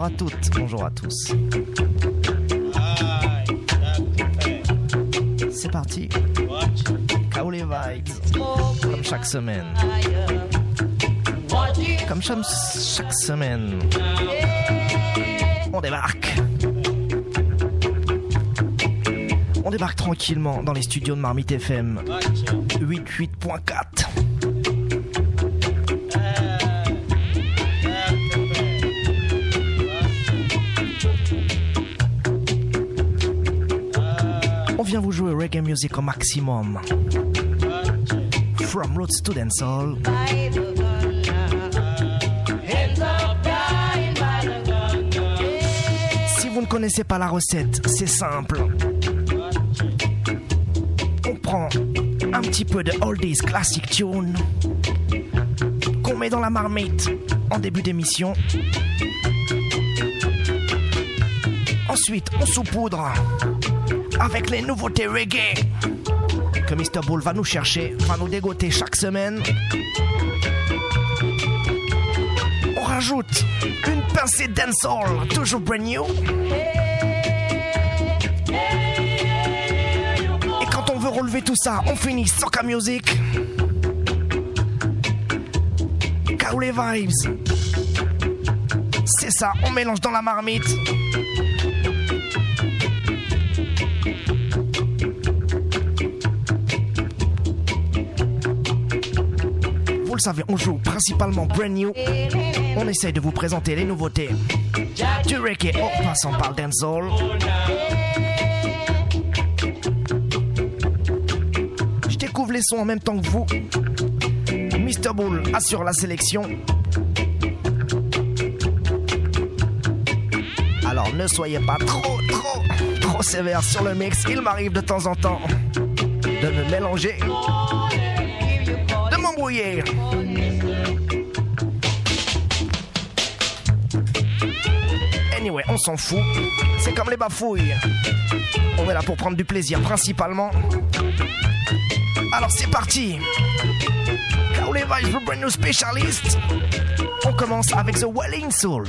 bonjour à toutes, bonjour à tous. C'est parti. Kaole Vibes, comme chaque semaine. Comme chaque semaine, on débarque. On débarque tranquillement dans les studios de Marmite FM 88.4. On vient vous jouer reggae music au maximum. From roots to dancehall. Si vous ne connaissez pas la recette, c'est simple. On prend un petit peu de oldies classic tune qu'on met dans la marmite en début d'émission. Ensuite, on saupoudre avec les nouveautés reggae que Mr. Bull va nous chercher, va nous dégoter chaque semaine. On rajoute une pincée de dancehall, toujours brand new. Et quand on veut relever tout ça, on finit soca music. Kaole Vibes. C'est ça, on mélange dans la marmite. Vous le savez, on joue principalement brand new. On essaye de vous présenter les nouveautés du reggae en passant par le dancehall. Je découvre les sons en même temps que vous. Mr. Bull assure la sélection. Alors ne soyez pas trop sévère sur le mix. Il m'arrive de temps en temps de me mélanger, de m'embrouiller. Anyway, on s'en fout. C'est comme les bafouilles. On est là pour prendre du plaisir principalement. Alors c'est parti. Kaole Vibes, le brand new specialist. On commence avec The Welling Soul.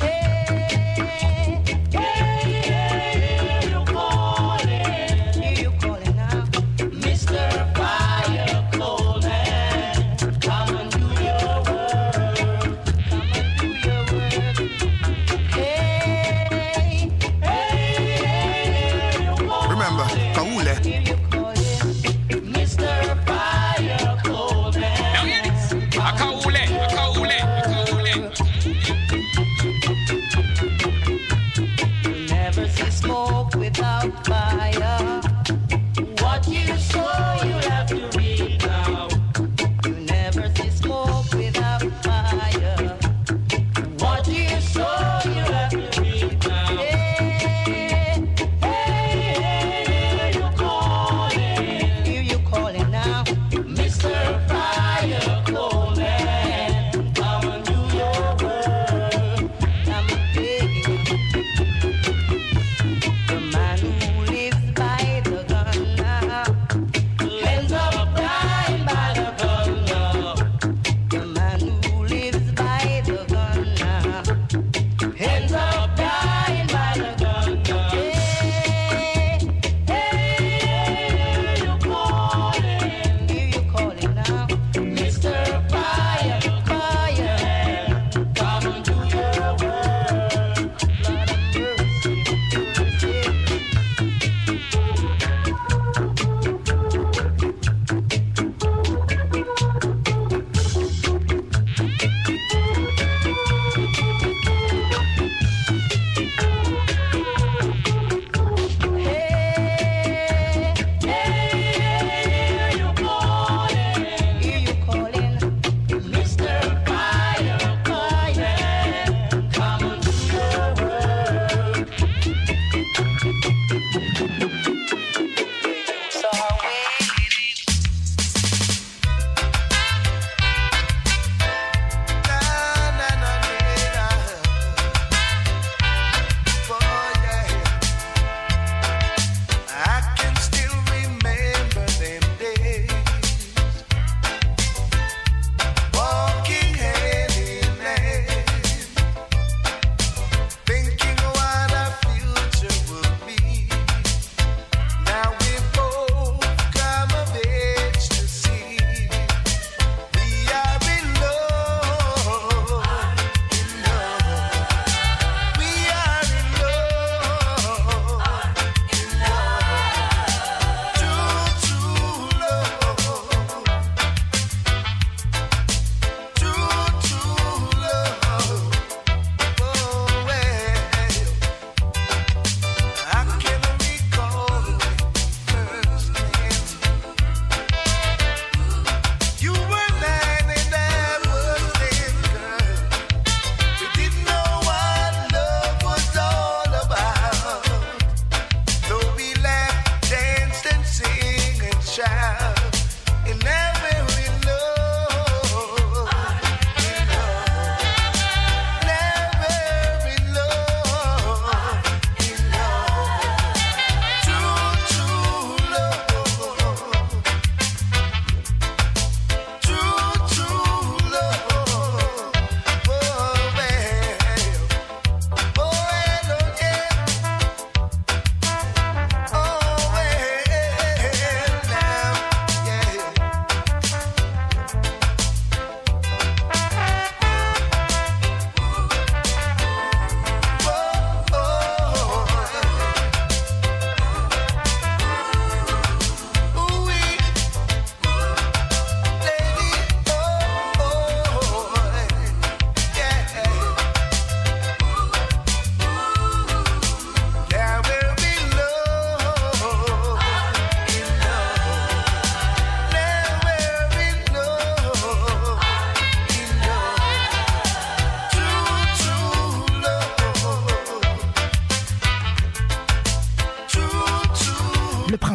Mr. Fire Coleman.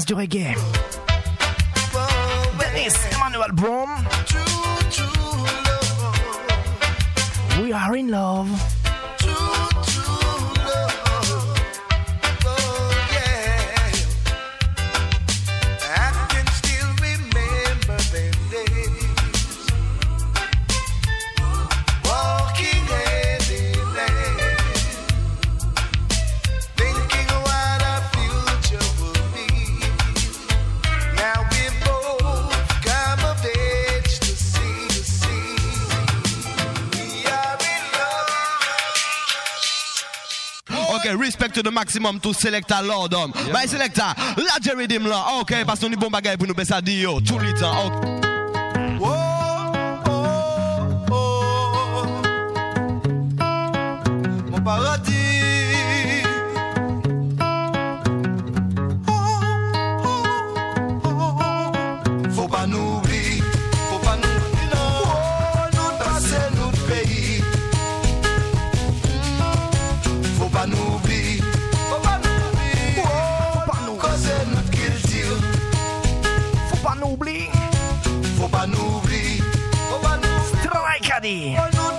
du reggae. Dennis Emmanuel Brown. We are in love. Respect de maximum tout Selecta Lordom. Bah Selecta, la Jerry Dim là. OK, parce qu'on est bon bagaille pour nous baisser dit yo tout le temps. Mon paradis. Faut pas nous oublier, faut pas nous oublier. Nous passer notre pays. Faut pas nous oublier. Faut pas nous oublier. Strike dit.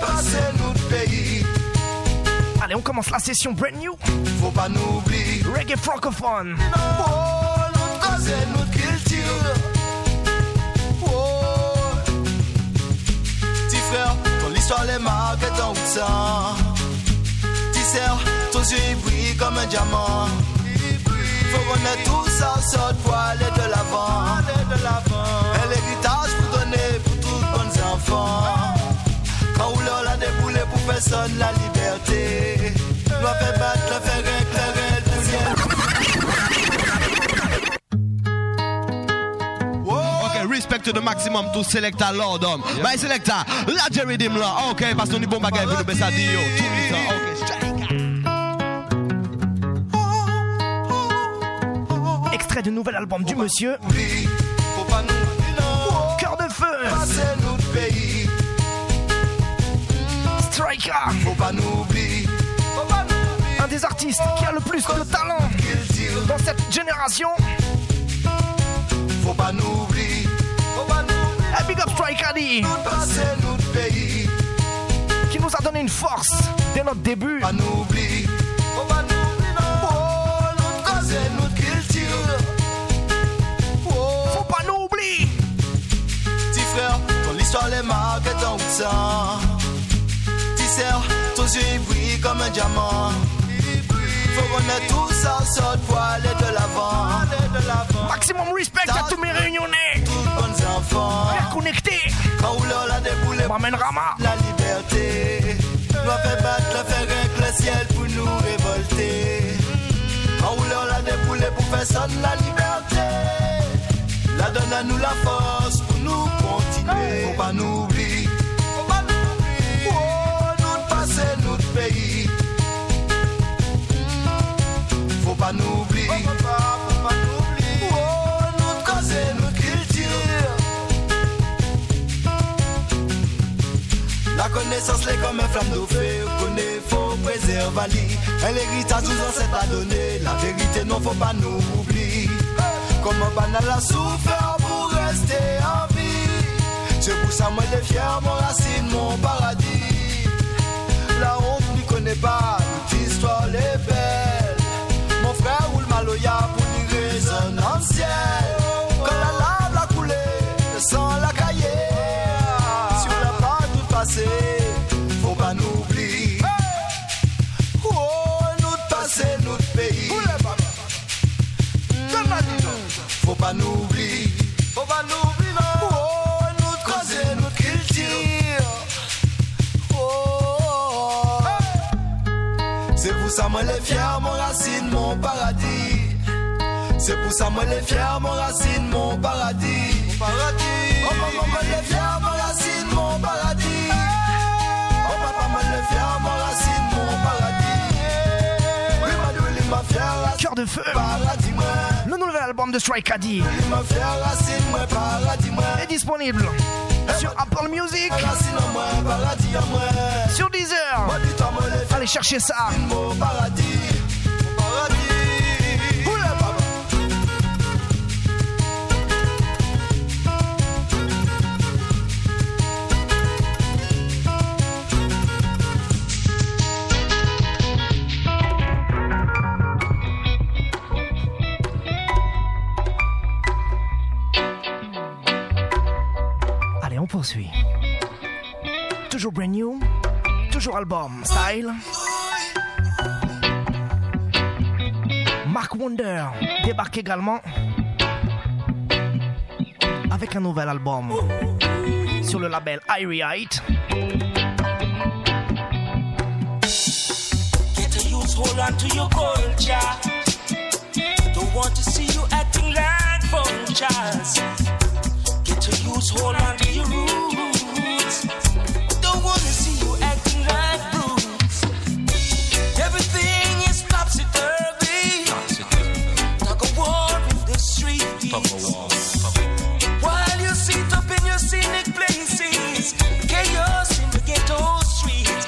Allez, on commence la session brand new. Faut pas nous oublier. Reggae francophone. Notre culture. Petit frère, ton histoire les marque dans le sang. Petit sœur, ton yeux brille comme un diamant. Faut qu'on ait tout ça sort pour aller de l'avant. Un héritage pour donner pour tous bons enfants. Quand on leur a déboulé pour personne la liberté. L'on fait battre, l'on fait éclairer le OK, respect de maximum tout Selecta Lordom. Bah Selecta, la Jerry Dim là. OK, parce qu'on est bon bagaille pour nous baisser dit yo tout le temps. OK, extrait du nouvel album du monsieur. Cœur de feu. Striker. Faut pas nous oublier. Un des artistes qui a le plus de talent dans cette génération. Faut pas nous oublier. Un big up Striker dit. Qui nous a donné une force dès notre début. Faut pas nous oublier. Notre culture. Faut pas nous oublier. Petit frère, ton histoire les marque dans le sang. Petit sœur, ton yeux brille comme un diamant. Faut qu'on ait tout ça sort pour aller de l'avant. Maximum respect à tous mes réunionnais. Tous bons enfants. Bien connectés. Quand on leur a déboulé m'amène Rama. La liberté. L'on fait battre, l'on fait avec le ciel pour nous révolter. Quand on leur a déboulé pour faire sonner la liberté. La donne à nous la force pour nous continuer. Faut pas nous oublier. Faut pas nous oublier. Nous passer notre pays. Faut pas nous oublier. Faut pas nous oublier. Nous causer notre culture. La connaissance l'est comme un flamme d'eau fait. Connaît, faut préserver. Un héritage nous ancêtres a donné. La vérité non faut pas nous oublier. Comme un banal a souffert pour rester en vie. C'est pour ça moi les fier, mon racine, mon paradis. La honte n'y connaît pas, notre histoire est belle. Mon frère roule maloya pour une raison ancienne. Quand la lave a coulé, le sang l'a caillé. Si on n'a pas tout passé, faut pas nous oublier. Oh, nous passer notre pays. Faut pas nous oublier. Faut pas nous oublier, non. Oh, nous causer notre culture. Oh, c'est pour ça moi les fier, mon racine, mon paradis. C'est pour ça moi les fier, mon racine, mon paradis. Mon paradis. Oh maman, moi les fier, mon racine, mon paradis. Oh papa, moi les fier, mon racine, mon paradis. Oui, ma douille, ma fière. Cœur de feu. Paradis, moi. Le nouvel album de Striker D est disponible sur Apple Music, sur Deezer. Allez chercher ça. Toujours brand new, toujours album style. Mark Wonder débarque également avec un nouvel album sur le label Irie Height. Get a youth, hold on to your culture. Don't want to see you acting like vultures. Get a youth, hold on to your roots. Don't want to see you acting like brutes. Everything is topsy-turvy. Talk a war in the streets. While you sit up in your scenic places, chaos in the ghetto streets.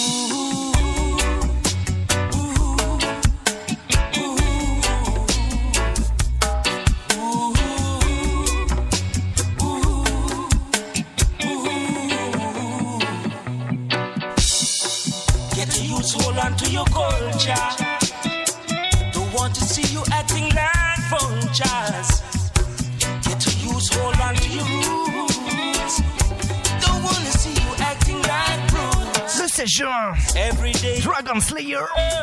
Hold on to your culture. Don't want to see you acting like vultures. Get to use, hold on to your roots. Don't want to see you acting like brutes. Le 16 juin, Dragon Slayer,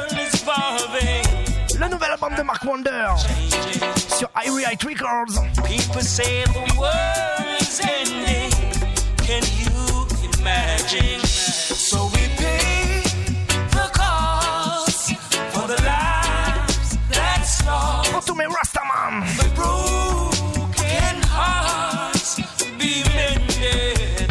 le nouvel album de Mark Wonder sur Irie Height Records. People say the world is ending. Can you imagine? So we pay the cost for the lives that's lost. Pour tous mes Rastaman. The broken hearts be mended.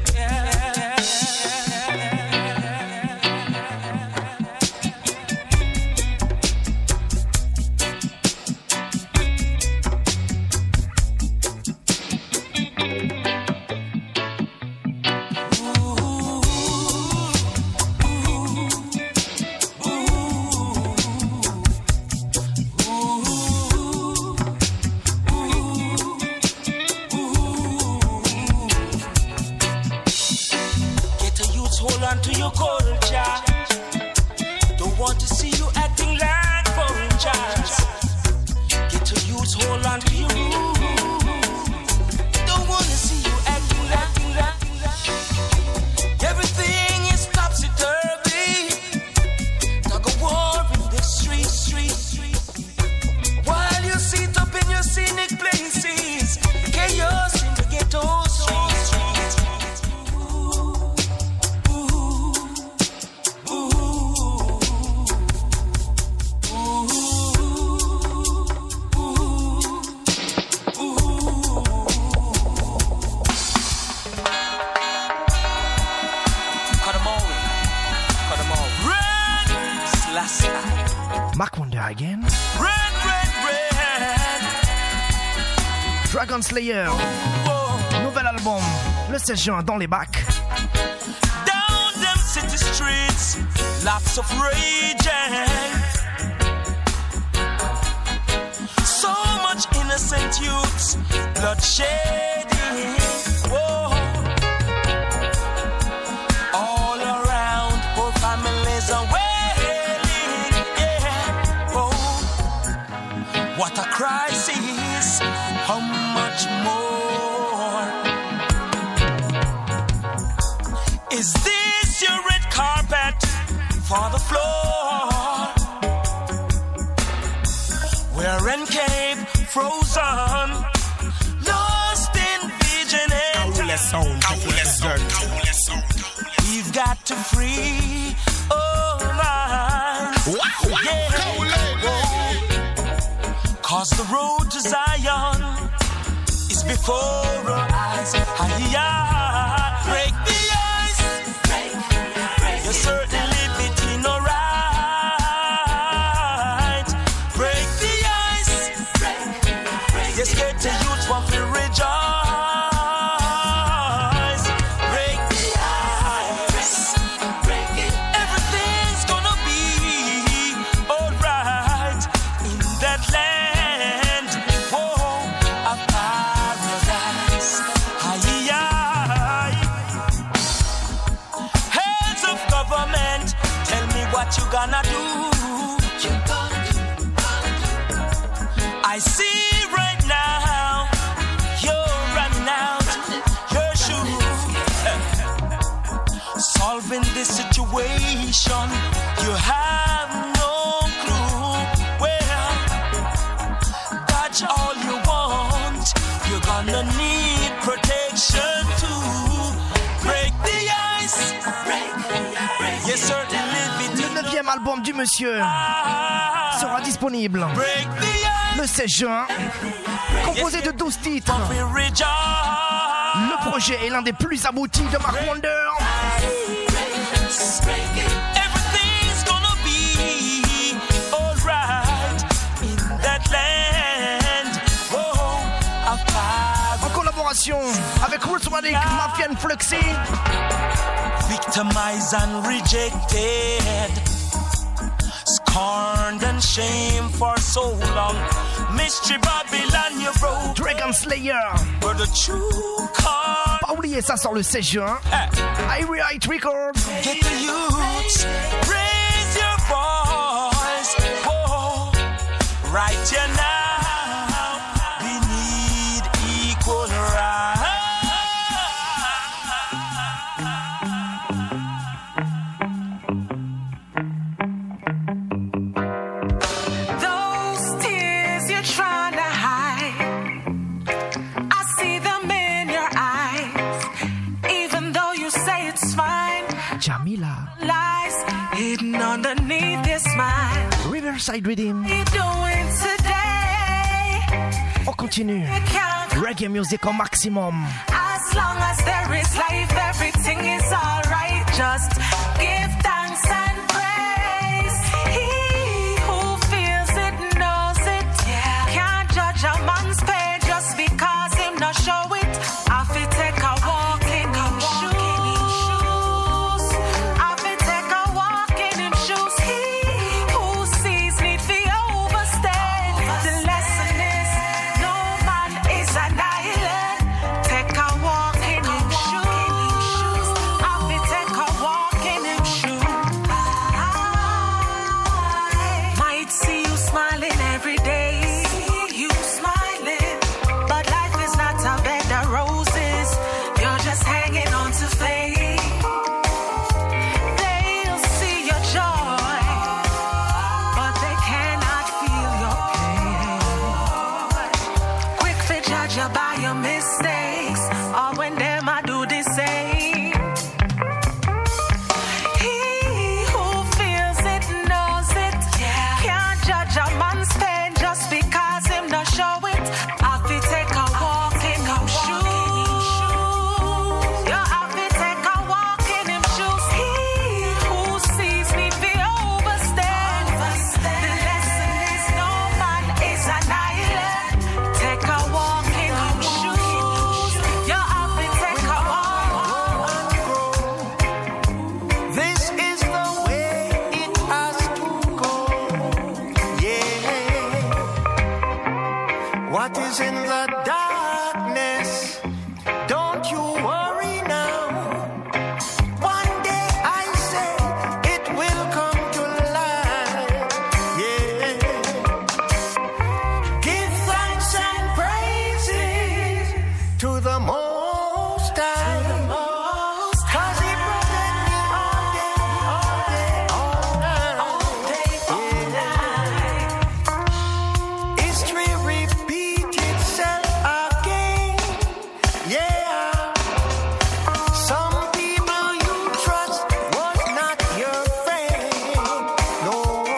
Hold on to your culture. Don't want to see you acting like vultures. Get to use, hold on to your roots. Don't want to see you acting like. Everything is topsy-turvy. Talk a war in the streets. While you sit up in your scenic places, chaos in the ghetto streets. Mark Wonder again. Red. Dragon Slayer, nouvel album, le 16 juin dans les bacs. Down them city streets, lots of raging. So much innocent youths, bloodshedding. Whoa. All around, poor families are wailing. Yeah. Oh. What a crisis. How much more? Is this your red carpet for the floor? We're in cave, frozen, lost in vision We've got to free our minds. Yeah. Cause the road to Zion is before our eyes. Break the ice. You're certainly between no right. Break the ice. Yes, get the youth want to rejoice. Break the ice. Everything's gonna be alright in that land. Whoa, a paradise. Heads of government, tell me what you gonna do. I see right now you're running out your shoes. solving this situation. You have no clue. Well, that's all you want. You're gonna need protection to break the ice. Yes, certainly. Le 9e album du monsieur sera disponible le 16 juin. Composé de 12 titres. Le projet est l'un des plus aboutis de Mark Wonder. Everything's gonna be alright in that land. En collaboration avec Rootsmatic, Mafia and Fluxy. Victimized and rejected, scorned and shamed for so long. Mystery Babylon, you broke. Dragon Slayer. But the true card. Pas oublier, ça sort le 16 juin. Irie Height Records. Get the youths, raise your voice. Whoa, right here now, we need equal rights. Those tears you're trying to hide, I see them in your eyes. Even though you say it's fine, Jamila. lies hidden underneath your smile. Riverside Rhythm. What are you doing today? On continue. You can't. Reggae music au maximum. As long as there is life, everything is alright. Just give thanks and praise. He who feels it knows it. Can't judge a man's pain just because him not show it. I feel take a walk in him shoes. I feel take a walk in him shoes. He who sees need to overstay. The lesson is no man is an island. Take a walk in him shoes. I feel take a walk in him shoes. Might see you smiling every day. You smiling, but life is not a bed of roses. You're just hanging on to faith. They'll see your joy, but they cannot feel your pain. Quick to judge you by your mistakes, or when them I do the same. He who feels it knows it. Can't judge a man's pain just because him not show it. I feel take a walk in him shoes. You have to take a walk in him shoes. He who sees me be overstand. The lesson is no man is an island. Take a walk in him shoes. You have to take a walk. This is the way it has to go. Yeah. What is in the darkness? Don't you worry now. One day I say it will come to light. Yeah. Give thanks and praises to the Most High. 'Cause He protect me all day. History repeat itself again. Yeah. Some people you trust was not your friend. No.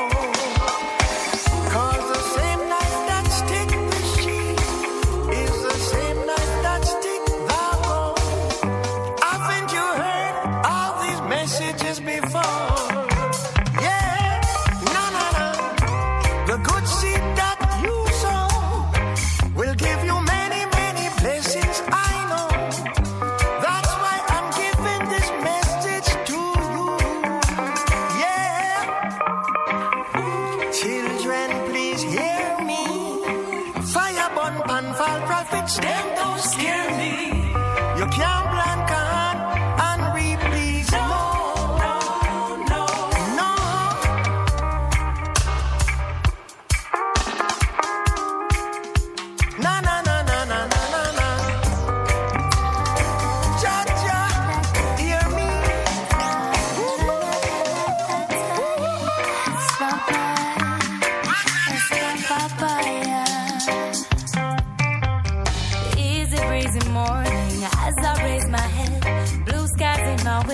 'Cause the same knife that stick the sheep is the same knife that stick the bone. Haven't you heard all these messages before? Yeah. No. The good seed that you sow will give you many, many blessings, I know. That's why I'm giving this message to you. Yeah. Children, please hear me. Fire burn pan fall prophets, them don't scare me. You can't plant can and reap peace. No.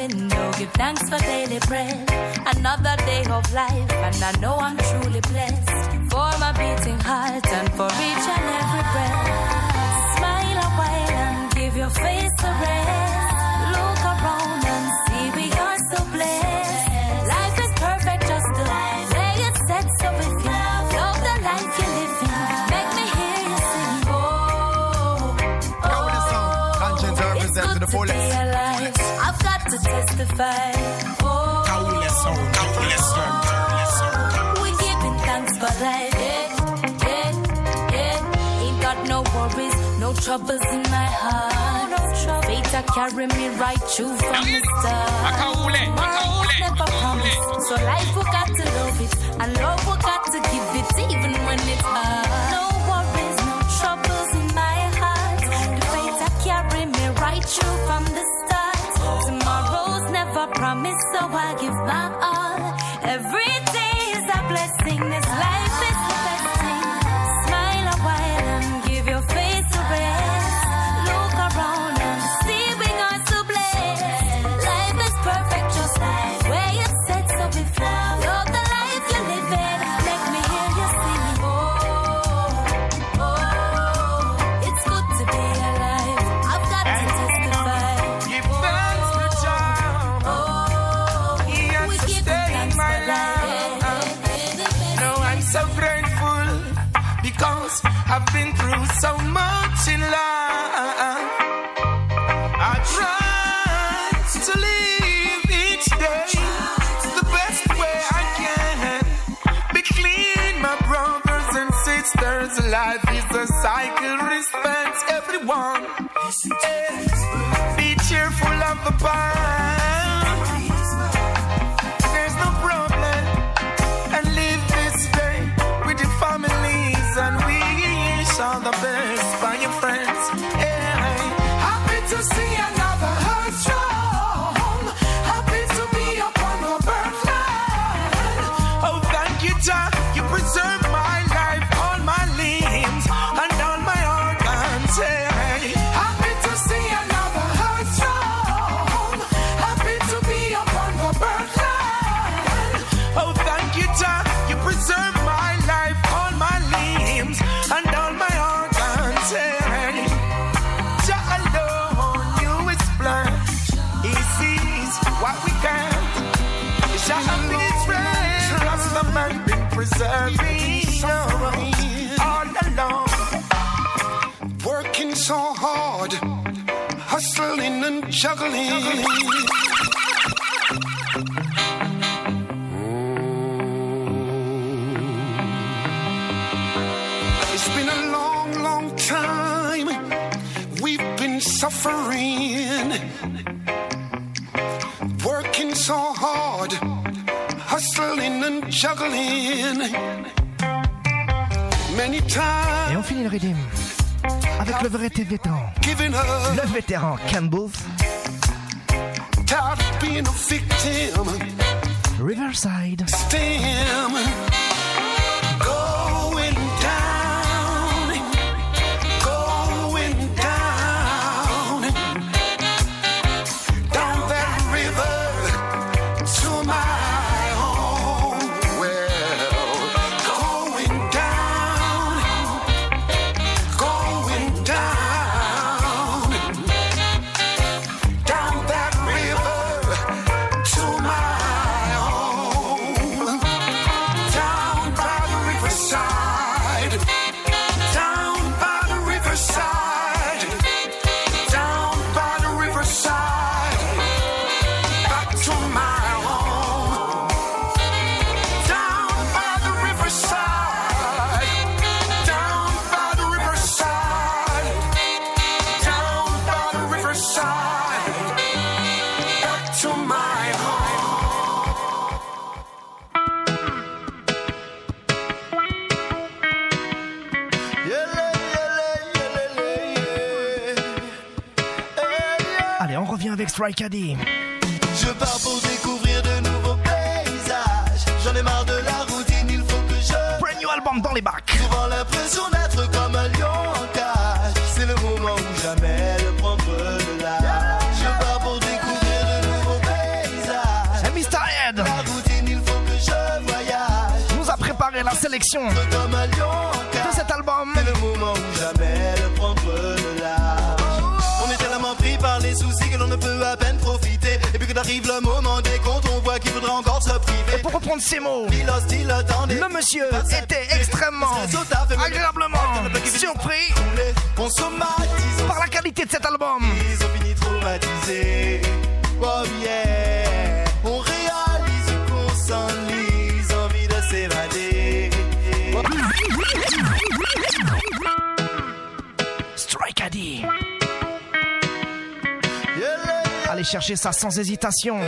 window, give thanks for daily bread. Another day of life, and I know I'm truly blessed. For my beating heart and for each and every breath. Smile a while and give your face a rest. Look around and see we are so blessed. Life is perfect just the way it's set. So if you love the life you live in, make me hear you sing. It's good to be alive. I've got to testify. We're giving thanks for life. Ain't got no worries, no troubles in my heart. Fate I carry me right through from the start. Tomorrow's never promised, so life we got to love it, and love we got to give it, even when it's hard. No worries, no troubles in my heart. The fate I carry me right through from the start. Tomorrow's never promised, so I give my all. Every day is a blessing. This life is the best thing. Smile a while and give your face a rest. Look around and see we are so blessed. Life is perfect, just like where it's set. So if you love the life you live in, let me hear you sing. It's good to be alive. I've got to testify. Give thanks for child. We give thanks for life. No, I'm so grateful because I've been through so much in life. I try to live each day the best way I can. Be clean, my brothers and sisters. Life is a cycle, respect everyone. Be cheerful of the past. There's no problem. And live this day with your families and wish all the best by your friends. Happy to see another heart strong. Happy to be upon the birthland. Oh, thank you, Jah. You preserve my life, all my limbs, and all my organs. Happy to see another heart strong. Happy to be upon the birthland. Oh, thank you, Jah. You preserve my life, all my limbs, and all my organs. Jah alone, you explain. He sees what we can't. Jah have his friend. Trust the man been preserving all along. Working so hard, hustling and juggling. It's been a long, long time. We've been suffering. Working so hard, hustling and juggling. Many times. Et on finit le rythme avec le vrai vétéran. Giving up. Le vétéran Ken Booth. Tired of being a victim. Riverside. Stem. Going down. Going down. Down that river to my home. Well, going down. Going down. Down that river to my home. Down by the riverside. Down by the riverside. Down by the riverside. Back to my home. Down by the riverside. Down by the riverside. Down by the riverside. Back to my home. Allez, on revient avec Strike Addy. Je pars pour découvrir de nouveaux paysages. J'en ai marre de la routine, il faut que je Brand new album dans les bacs. souvent l'impression d'être comme un lion en cage. C'est le moment ou jamais de prendre de l'âge. Je pars pour découvrir de nouveaux paysages. sélection de cet album. C'est le moment où jamais le prendre le large. On est tellement pris par les soucis que l'on ne peut à peine profiter. Et puis que arrive le moment des comptes, on voit qu'il faudra encore se priver. Et pour reprendre ces mots, le monsieur était extrêmement agréablement surpris par la qualité de cet album. Ils ont fini traumatisés. Oh yeah, on réalise qu'on s'enlise, envie de s'évader. Strike a dit. Allez chercher ça sans hésitation.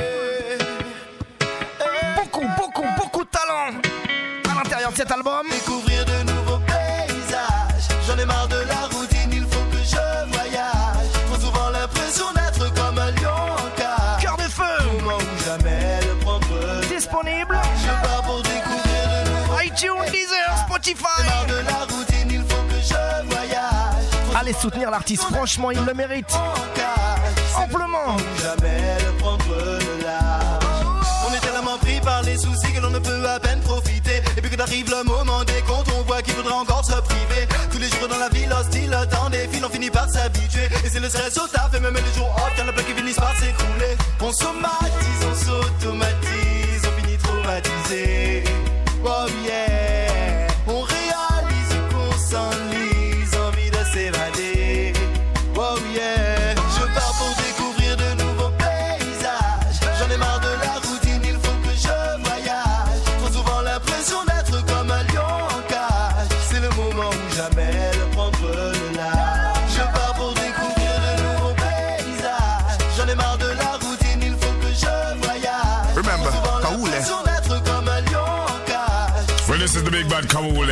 Beaucoup de talent à l'intérieur de cet album. Découvrir de nouveaux paysages. J'en ai marre de la routine, il faut que je voyage. Trop souvent l'impression d'être comme un lion en cage. Cœur de feu. Au moment où jamais le prendre. Disponible. Je pars pour découvrir de nouveaux iTunes, Deezer, Spotify. J'en ai marre de la routine, il faut que je voyage. Allez soutenir l'artiste, franchement il le mérite amplement. Jamais le prendre le large. On est tellement pris par les soucis que l'on ne peut à peine profiter. Et puis que arrive le moment des comptes, on voit qu'il faudra encore se priver. Tous les jours dans la ville hostile, le temps des fils, on finit par s'habituer. Et c'est le stress au taf et même les jours off, quand le plat qui finissent par s'écrouler. On somatise, on s'automatise, on finit traumatisé. Oh yeah, on réalise qu'on s'enlise, envie de s'évader. Oh yeah, je pars pour découvrir de nouveaux paysages. J'en ai marre de la routine, il faut que je voyage. Trop souvent l'impression d'être comme un lion en cage. C'est le moment où jamais le prendre le large. Je pars pour découvrir de nouveaux paysages. J'en ai marre de la routine, il faut que je voyage. Remember, Trop souvent Kaoule. l'impression d'être comme un lion en cage. Well, this is the big bad Kaoule.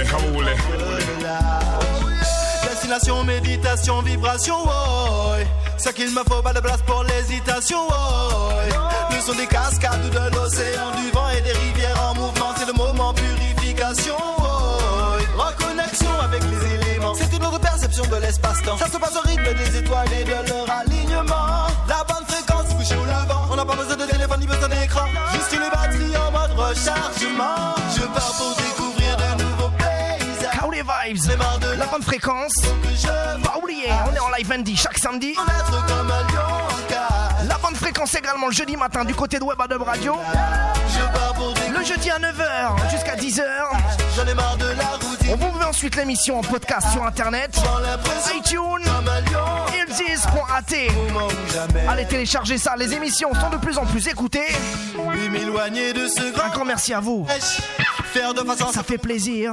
Destination, méditation, vibration, oh. Ce qu'il me faut, pas de place pour l'hésitation, oh. Le son des cascades ou de l'océan, du vent et des rivières en mouvement, c'est le moment purification, oh. Reconnexion avec les éléments, c'est une autre perception de l'espace-temps. Ça se passe au rythme des étoiles et de leur alignement. La bonne fréquence couchée au levant, on n'a pas besoin de téléphone ni besoin d'écran. Juste les batteries en mode rechargement. Je pars pour découvrir de nouveaux paysages. Kaoule Vibes, la bonne fréquence. Pas oublier, on est en live Andy chaque samedi. La bonne fréquence également le jeudi matin du côté de Web Adub Radio. Le jeudi à 9h jusqu'à 10h. On vous met ensuite l'émission en podcast sur internet, iTunes, ilsis.at. Allez télécharger ça, les émissions sont de plus en plus écoutées. Un grand merci à vous. Ça fait plaisir.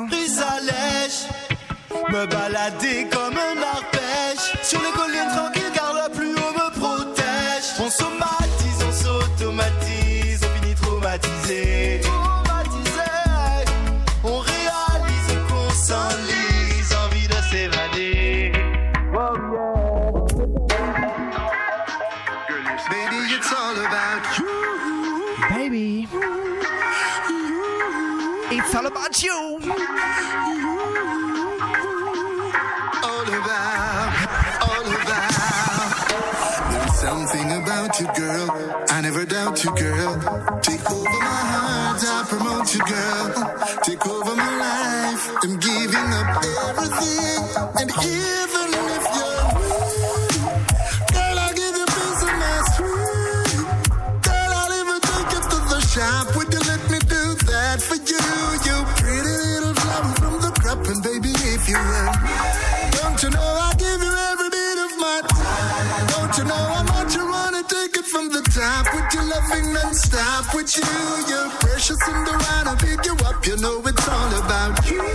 Me balader comme un arpège sur les collines tranquilles car le plus haut me protège. On somatise, on s'automatise, on finit traumatisé. On réalise qu'on s'enlise, envie de s'évader. Oh yeah. Baby, it's all about you. Baby, it's all about you. Something about you, girl. I never doubt you, girl. Take over my heart, I promote you, girl. Take over my life. I'm giving up everything. And even if you're rude, girl, I'll give you piece of my street. Girl, I'll even take you to the shop. Would you let me do that for you? You pretty little flower from the crop. And baby, if you will, don't you know I'll give you every bit of my time? Don't you know how much you wanna take it from the top? With your loving non-stop. With you, you're precious and I wanna pick you up. You know it's all about you.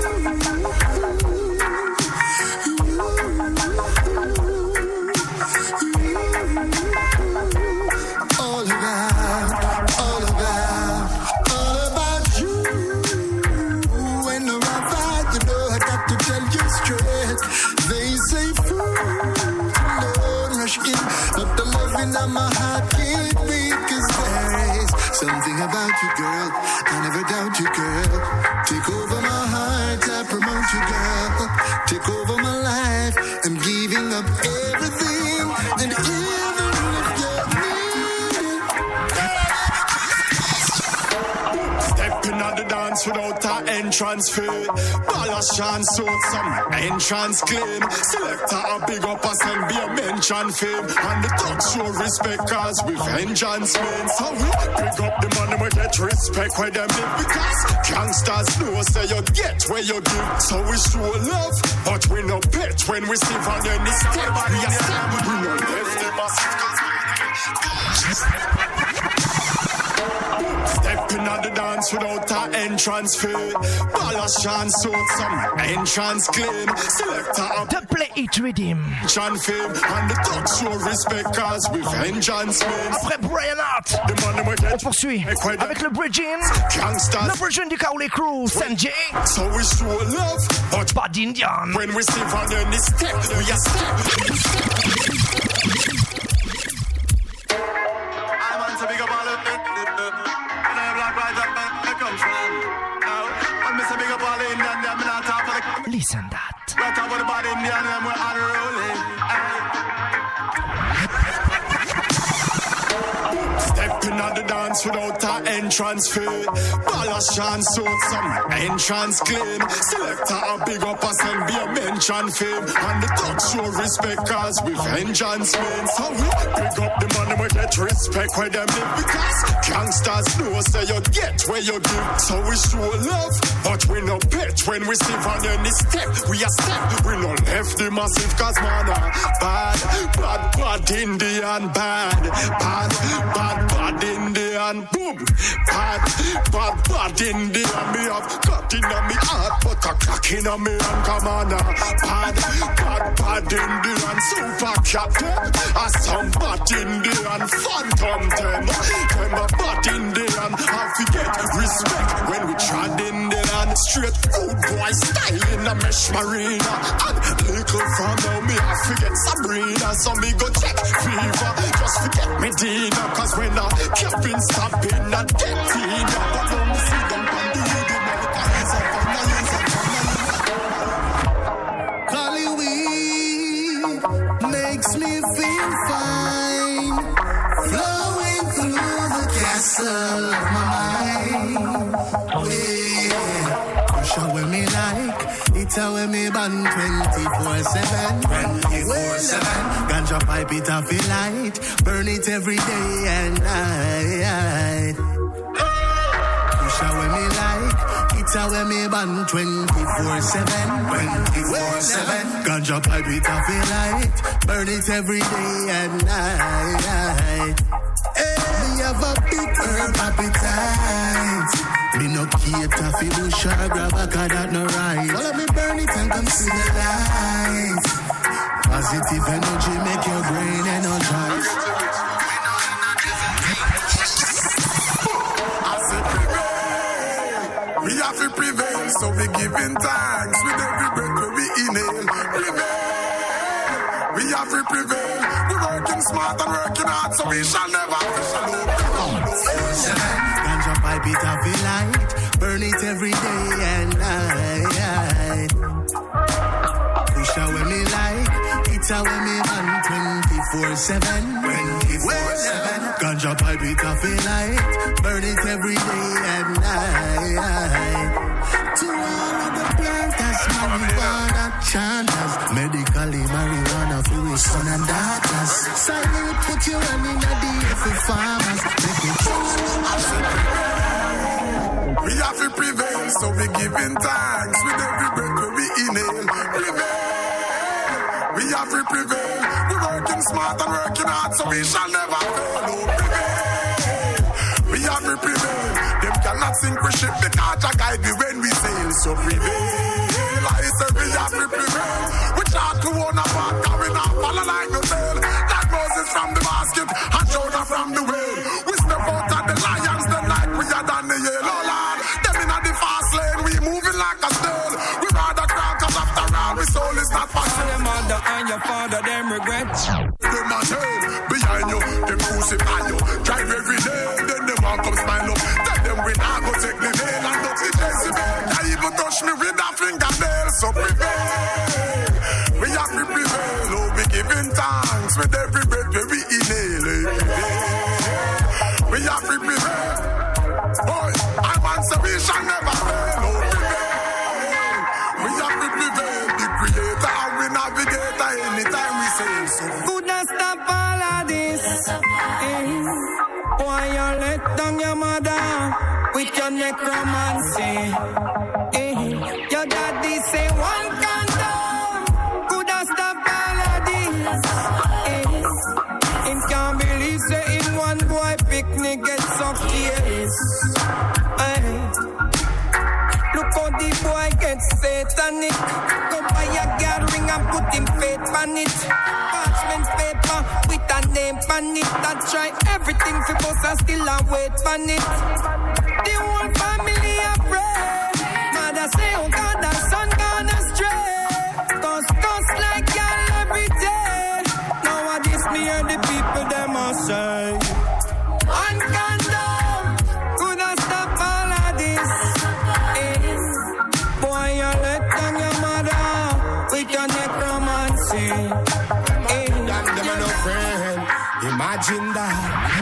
All about you. When I'm out, you know I got to tell you straight. They say food alone rush in, but the loving of my heart can't beat. 'Cause there is something about you, girl. I never doubt you, girl. Take over my heart, I promote you, girl. Take over my life, I'm giving up everything. And even if you're needed, step in the dance without an entrance fee. Ballas chance suit some entrance claim. Selector a big up us and be a mention fame. And the talk show respect cause we vengeance means. So we pick up the money we get respect where them live. Because gangsters know say you get where you give. So we show love, but we no pet when we see on any step. We are step, we no left the massive cause stepping on the dance without an entrance fee. Ballas chance suit some entrance claim. Selector up to play it rhythm. Entrance fame and the talk show respect cause we vengeance means. Après Brian Hart, on poursuit avec le bridging. Le bridging du Kaole Crew, Sanjay. So we show love, but bad Indian. When we see on any step, we are step. I'm on to big up all of it. Listen that. We're talking about Indian and we're unrolling. Stepping on the dance without an entrance fee. Ballas chance suit some entrance claim. Selector a big up us and be a mention fame. And the talk show respect cause we vengeance means. So we pick up the money we get respect where them live. Because gangsters know say you get where you give. So we show love, but we no pet when we see on any step. We are step, we no left the massive cause man bad, bad, bad Indian bad, bad, bad, bad Indian boom, bad, bad, bad Indian. Me have cut in me heart, but a crack in me and come on bad, bad, bad Indian super captain. A some bad Indian phantom them. Them a bad Indian, I forget respect when we trod in the land. Straight food boy style in a mesh marina. And little from now me I forget Sabrina. So me go check fever, just forget Medina. Cause when I cabin stopping a dead teen. But when we see them on the rhythm of the eyes up on the lens up on the Cali weed makes me feel fine, flowing through the castle of my mind. Push away me like, it's away me band 24/7. 24/7. Ganja pipe it off a light, burn it every day and night. Push away me like, it's away me band 24/7. 24/7. Ganja pipe it off a light, burn it every day and night. Hey, me have a big herb appetite. Me no cater fi bush or grab a card that no right. So let me burn it and come see the light. Positive energy make your brain energize. I say prevail. We have to prevail, so we giving thanks with every breath where we inhale. Prevail. We have to prevail. We're working smart and working hard, so we shall never fail. Ganja pipe it off a light, burn it every day and night. Push away me like, it's away me on 24/7. 24/7. Ganja pipe it off a light, burn it every day and night. To all of the planters, marijuana chanters, medically marijuana for his son and daughters. Silent put your hand in the air for farmers. Make it we have to prevail, so we giving thanks with every breath where we inhale. Prevail. We have to prevail. We're working smart and working hard, so we shall never fail. Oh, prevail. We have to prevail. Them cannot sink we ship because I guide me when we sail. So prevail. I say we have to prevail. We try to own a part, coming up, follow like the tail. Like Moses from the basket and Jonah from the whale. We step out of the lions, the night we are done the yellow land. Them in the fast lane, we moving like a snail. We rather crawl, cause after all, we soul is not for sale. Your mother and your father, them regret. Them a tail behind you, them crucify you. Drive every day, then them all come smile up. Tell them we not go take the veil and not the decibel. I even touch me with a fingernail, so prevail. We have to prevail, oh, we giving thanks with every breath where we inhale. We have to prevail. Boy, I'm on so we shall never your mother with your necromancy. Your daddy say one condom could have stopped all of this. Him can't believe say in one boy picnic get sucked tears. Look how the boy gets satanic. Go buy a girl ring and put him faith on it. Parchment paper with a name on it. That try everything for us and still a wait on it. The whole family afraid. Mother say, oh God, that son gone astray. Cause like y'all every day. Nowadays me and the people them a say, one condom could have stopped all of this. Boy, you let down your mother with your necromancy. Them are no friend. Imagine that.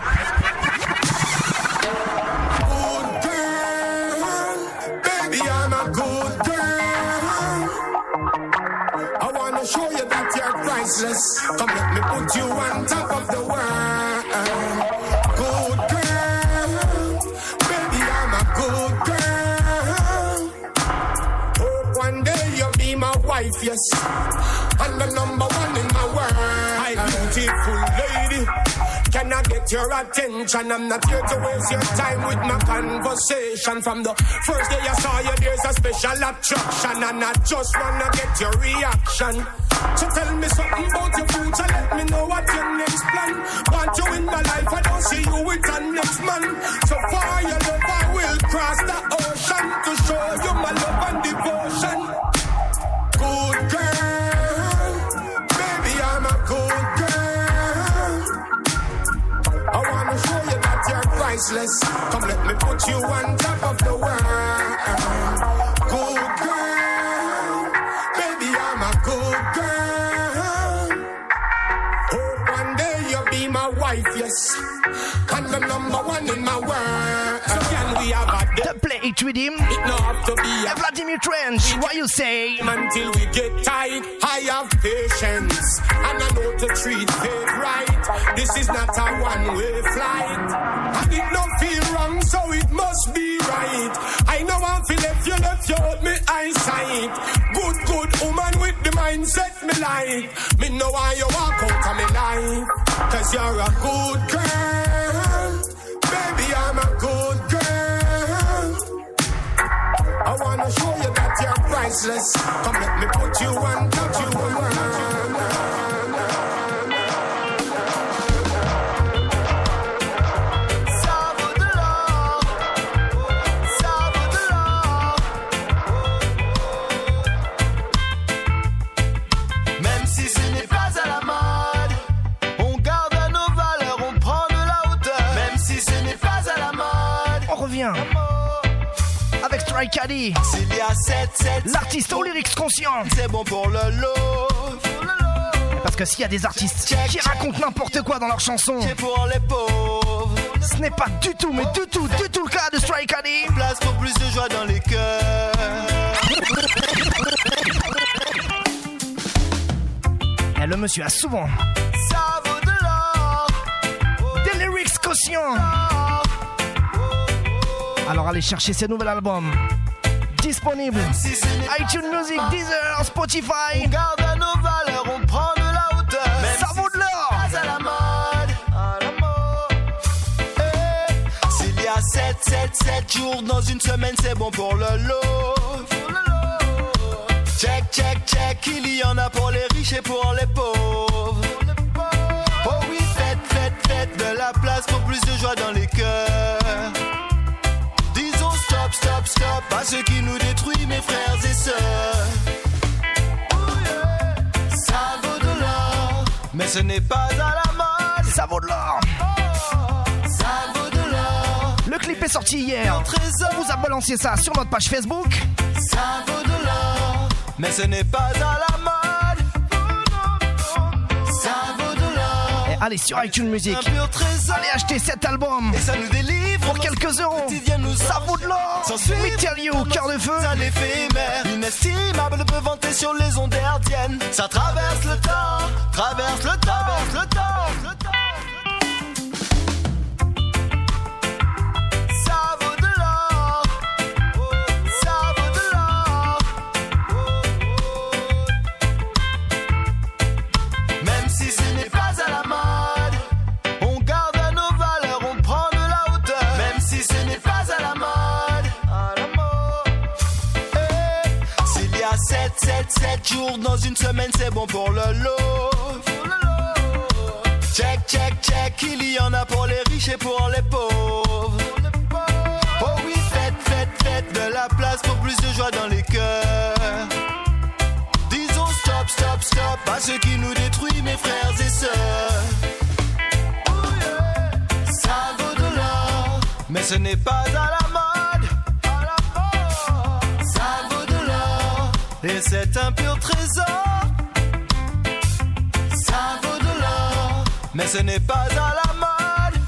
Good girl, baby, I'm a good girl. I wanna show you that you're priceless. Come let me put you on top of the world. Good girl, baby, I'm a good girl. Hope one day you'll be my wife, yes. And the number one in my world. Hi, beautiful lady. Can I get your attention? I'm not here to waste your time with my conversation. From the first day I saw you, there's a special attraction. And I just wanna get your reaction. So tell me something about your future. Let me know what your next plan. Want you in my life, I don't see you with the next man. So for your love, I will cross the ocean to show you my love and devotion. Good girl, baby, I'm a good girl. I wanna show you that you're priceless. Come let me put you on top of the world. Good girl, baby, I'm a good girl. Hope one day you'll be my wife, yes. And the number one in my world. So can we have a To play it with him. It no have to be a Vladimir Trench, what you say? until we get tight. I have patience and I know to treat it right. This is not a one-way flight. I did not feel wrong, so it must be right. I know I feel if you left, you hold me eyesight. Good woman with the mindset me like. Me know why you walk out of me life. Cause you're a good girl. Baby, I'm a good girl. I wanna show you that you're priceless. Come let me put you on top of the world. Même si ce n'est pas à la mode, on garde nos valeurs, on prend de la hauteur. Même si ce n'est pas à la mode, On revient avec Strike Caddy, s'il y a 7, l'artiste aux lyrics conscients. c'est bon pour le lot. Parce que s'il y a des artistes qui racontent n'importe quoi dans leurs chansons, C'est pour les pauvres. ce n'est pas du tout, mais du tout le cas de Strike Caddy. Place pour plus de joie dans les cœurs. Et le monsieur a souvent Ça vaut de l'or. des lyrics conscients. Alors allez chercher ce nouvel album. Disponible Si ce n'est iTunes Music, Deezer, Spotify. on garde nos valeurs, on prend de la hauteur. Même Ça vaut de l'or. pas à la mode. S'il y a 7 jours dans une semaine, c'est bon pour le lot. Check, il y en a pour les riches et pour les pauvres. Oh oui, faites de la place pour plus de joie dans les cœurs. Disons stop à ce qui nous détruit, mes frères et sœurs. Ça vaut de l'or, mais ce n'est pas à la mode. Ça vaut de l'or. Ça vaut de l'or, Le clip est sorti hier. mon trésor. On vous a balancé ça sur notre page Facebook. Ça vaut de l'or, mais ce n'est pas à la mode. Ça vaut de l'or, Et allez sur iTunes Music. un pur trésor. Allez acheter cet album Et ça nous délivre pour quelques euros. quotidien nous Ça vaut de l'or. Sans suivre We tell you, cœur de feu. un éphémère, inestimable, peut vanter sur les ondes hertziennes. Ça traverse le temps, traverse le temps. 7 jours dans une semaine, c'est bon pour le lot. Check, il y en a pour les riches et pour les pauvres. Oh oui, faites de la place pour plus de joie dans les cœurs. Disons stop à ceux qui nous détruisent, mes frères et sœurs. Ça vaut de l'or, mais ce n'est pas à la mode. Ça vaut de l'or, et c'est un pur trésor. Ça vaut de l'or, mais ce n'est pas à la mode.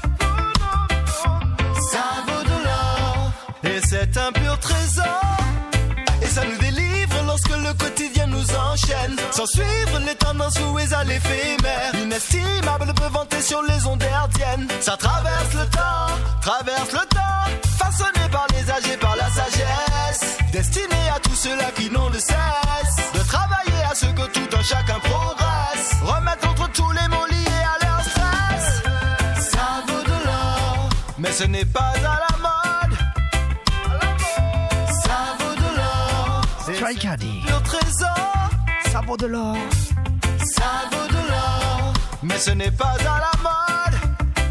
Ça vaut de l'or, et c'est un pur trésor. Et ça nous délivre lorsque le quotidien nous enchaîne. Sans suivre les tendances louées à l'éphémère. Inestimable peut vanter sur les ondes hertziennes. Ça traverse le temps, façonné par les âges et par la sagesse. Destiné à tous ceux-là qui n'ont de cesse de travailler à ce que tout en chacun progresse. Remettre entre tous les mots liés à leur stress. Ça vaut de l'or, mais ce n'est pas à la mode. Ça vaut de l'or, Strike a dit. Le trésor. Ça vaut de l'or. Ça vaut de l'or, mais ce n'est pas à la mode.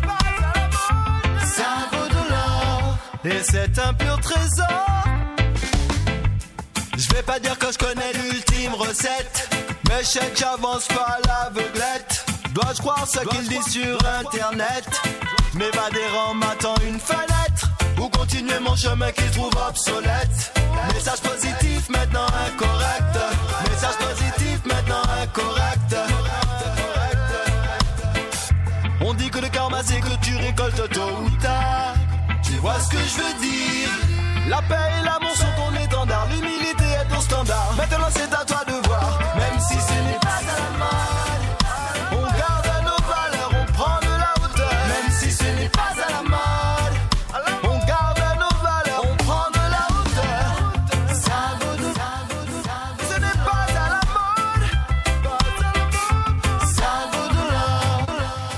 Ça vaut de l'or, et c'est un pur trésor. Je vais pas dire que je connais l'ultime recette, mais je sais que j'avance pas à l'aveuglette. Dois-je croire ce qu'il dit sur internet? M'évader en m'attend une fenêtre, ou continuer mon chemin qui se trouve obsolète. Message positif maintenant incorrect. Message positif maintenant incorrect. On dit que le karma c'est que tu récoltes tôt ou tard. Tu vois ce que je veux dire? La paix et l'amour sont ton étendard, l'humilité est ton standard. Maintenant c'est à toi de voir, même si ce n'est pas à la mode. On garde nos valeurs, on prend de la hauteur, même si ce n'est pas à la mode. On garde nos valeurs, on prend de la hauteur. Ça vaut de l'or, ce n'est pas à la mode. Ça vaut de l'or.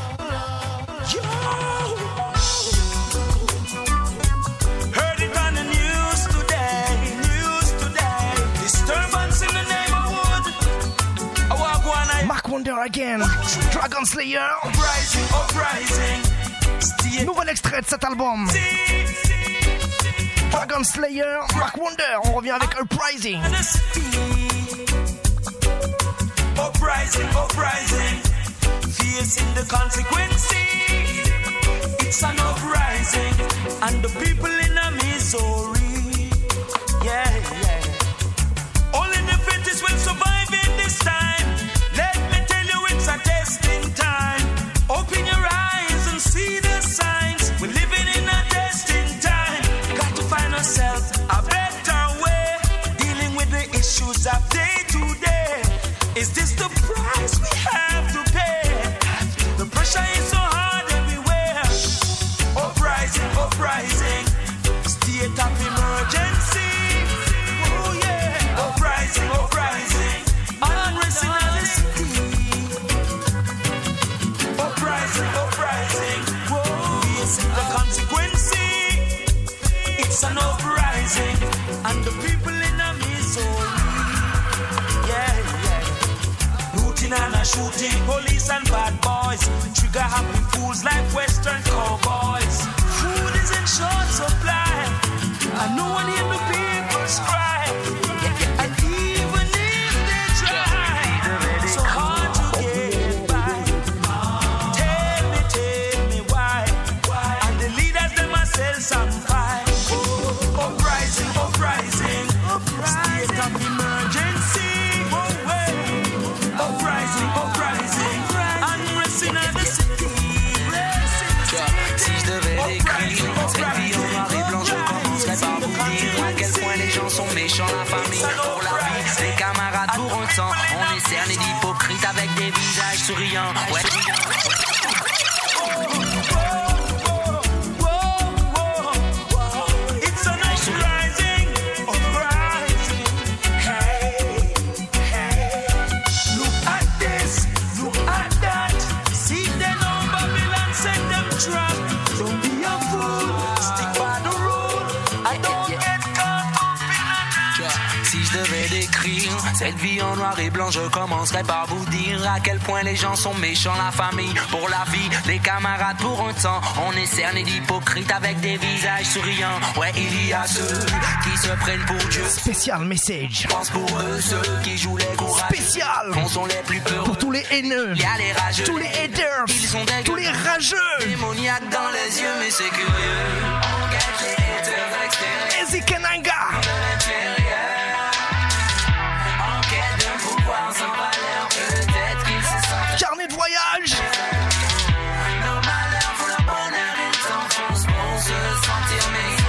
Heard it on the news today. Disturbance in the neighborhood. Mark Wonder again. Dragon Slayer. Uprising. Nouvel extrait de cet album. Dragon Slayer, Mark Wonder. On revient avec Uprising. Uprising. Facing the consequences. It's an uprising. And the people in a Missouri. Yeah. Only the fittest will survive in this time. Let me tell you, it's a testing time. Open your eyes and see the signs. We're living in a testing time. Got to find ourselves a better way. Dealing with the issues of day to day. Is this the price we have to pay? The pressure is so hard everywhere. Uprising. State of emergency. Oh yeah. Uprising. Unrest in the city. Uprising. Whoa. Facing the consequences. It's an uprising. And the people in a Missouri. Yeah. Looting and a shooting, police and bad boys. Trigger happy fools like Western cowboys. Food is in short supply. And no one hear the people's cry. And even if they try, so hard to get by. Tell me why. And the leaders them a sell some pie. Uprising. State of emergency. Uprising. Unrest in the city. Si je devais décrire cette vie en noir et blanc, je commencerais par vous dire à quel point les gens sont méchants, la famille pour la vie, les camarades pour un temps. On est cerné d'hypocrites avec des visages souriants. Ouais. It's an uprising. Hey. Look at this, look at that. See them on Babylon, set them trap. Don't be a fool, stick by the rule. I don't get caught up in a trap. Si je devais décrire décrire cette vie en noir et blanc, je commencerai par vous dire à quel point les gens sont méchants, la famille pour la vie, les camarades pour un temps. On est cerné d'hypocrites avec des visages souriants. Ouais, il y a ceux qui se prennent pour Dieu. Spécial message. Pense pour eux, ceux qui jouent les courageux. Spécial. On sont les plus peureux. Pour tous les haineux. Il y a les rageux. Tous les haters. Ils sont des tous les rageux. Démoniaques dans les yeux, mais c'est curieux. On guette les haters de l'extérieur. Easy Kenanga. En quête d'un pouvoir sans valeur, peut-être qu'ils se sentent. Carnet de voyage. Nos malheurs pour le bonheur, ils s'enfoncent pour se sentir meilleur.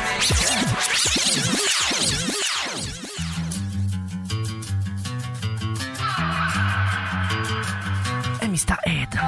Hey, Mr. Ed.